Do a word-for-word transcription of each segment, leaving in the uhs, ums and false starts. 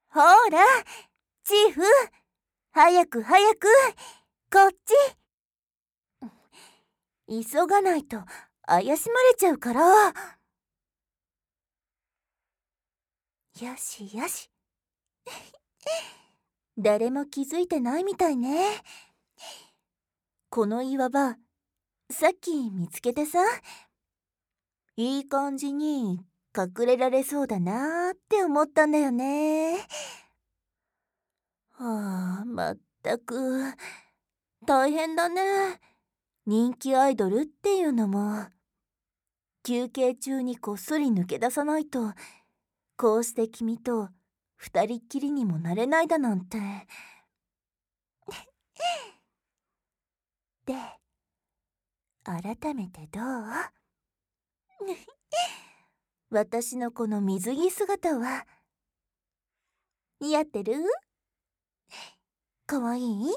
ほら、チーフ、早く早く、こっち。急がないと怪しまれちゃうから。よしよし。誰も気づいてないみたいね。この岩場、さっき見つけてさ、いい感じに隠れられそうだなーって思ったんだよね。はあ、まったく大変だね。人気アイドルっていうのも休憩中にこっそり抜け出さないと、こうして君と二人っきりにもなれないだなんて。で、改めてどう？私のこの水着姿は似合ってる？かわいい？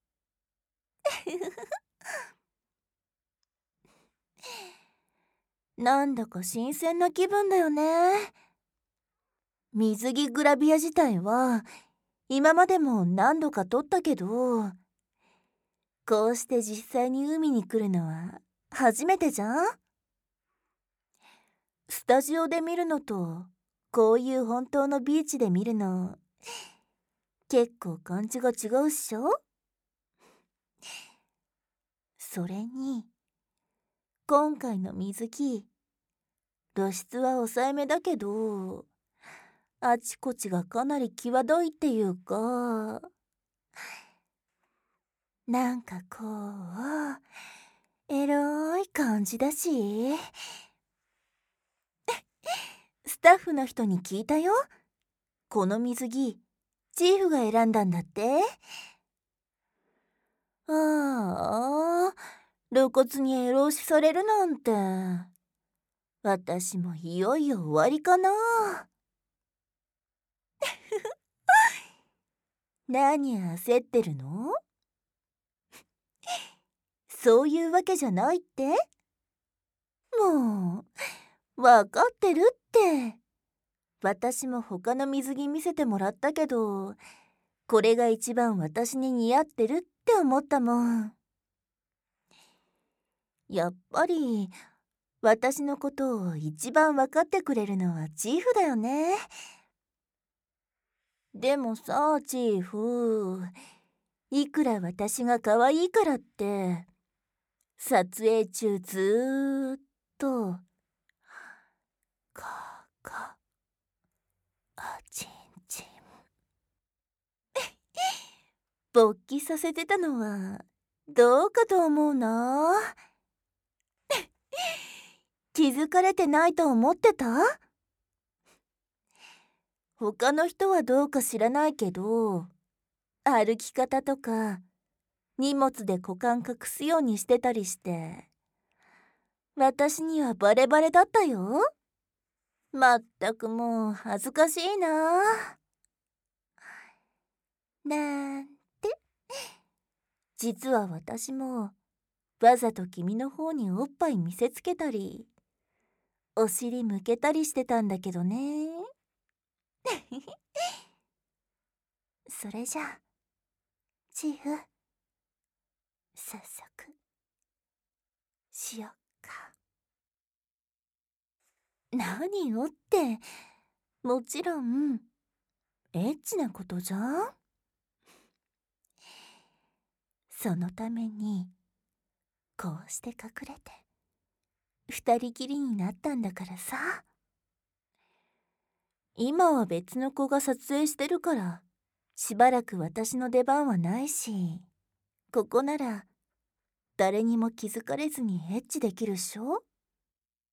なんだか新鮮な気分だよね。水着グラビア自体は今までも何度か撮ったけど、こうして実際に海に来るのは初めてじゃん。スタジオで見るのとこういう本当のビーチで見るの結構感じが違うっしょ。それに今回の水着、露出は抑えめだけど、あちこちがかなり際どいっていうか、なんかこうエロい感じだし。スタッフの人に聞いたよ。この水着チーフが選んだんだって。ああ、露骨にエロ押しされるなんて、私もいよいよ終わりかな。何焦ってるの？そういうわけじゃないって？もうわかってるって。私も他の水着見せてもらったけど、これが一番私に似合ってるって思ったもん。やっぱり私のことを一番分かってくれるのはチーフだよね。でもさ、チーフ、いくら私が可愛いからって撮影中ずーっとカーカあちんちん勃起させてたのはどうかと思うな。気づかれてないと思ってた？他の人はどうか知らないけど、歩き方とか荷物で股間隠すようにしてたりして、私にはバレバレだったよ。まったくもう恥ずかしいな。なんて。実は私もわざと君の方におっぱい見せつけたり、お尻向けたりしてたんだけどね。それじゃあ、チーフ、早速、しよっか。何をって、もちろん、エッチなことじゃん。そのために、こうして隠れて、二人きりになったんだからさ。今は別の子が撮影してるから、しばらく私の出番はないし、ここなら誰にも気づかれずにエッチできるっしょ。